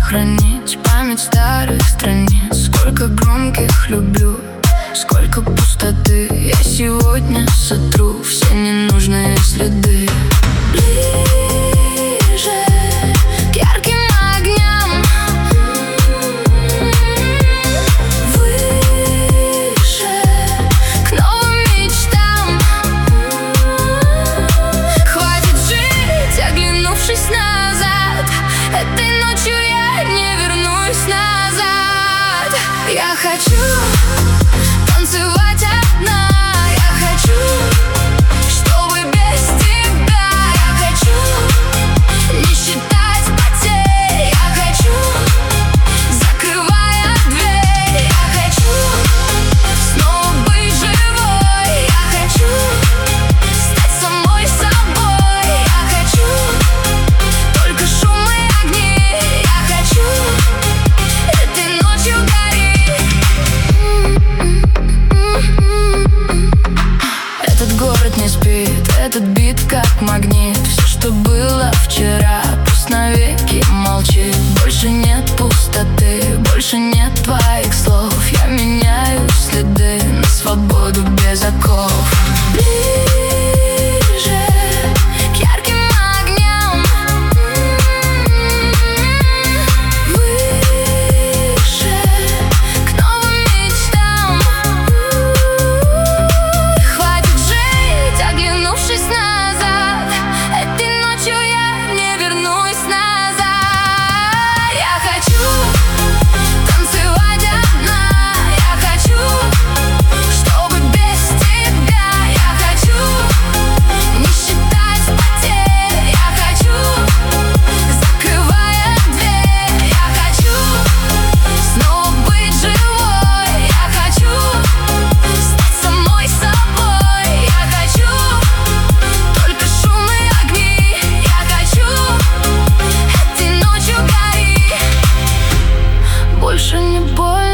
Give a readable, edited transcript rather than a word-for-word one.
хранить память старых страниц. Сколько громких люблю, сколько пустоты. Я сегодня сотру все ненужные следы. Ближе к ярким огням, выше к новым мечтам. Хватит жить, оглянувшись назад. Этой ночью я не вернусь назад. Я хочу танцевать одна. Я хочу, чтобы без тебя. Я хочу не считать потерь. Я хочу, закрывая дверь. Я хочу снова быть живой. Я хочу стать самой собой. Я хочу только шум и огни. Я хочу этой ночью гореть. Этот город не спит, этот бит как магнит. Все, что было вчера, пусть навеки молчит. Больше нет пустоты, больше нет твоих слов. Я меняю следы на свободу без оков. Ближе к ярким огням, выше к новым мечтам. Хватит жить, оглянувшись назад. Этой ночью я не вернусь назад. Я хочу танцевать одна. Я хочу, чтобы без тебя. Я хочу не считать потерь. Я хочу, закрывая дверь. Я хочу снова быть живой. Я хочу стать самой собой. Я хочу только шум и огни. Я хочу этой ночью гореть. Больше не больно.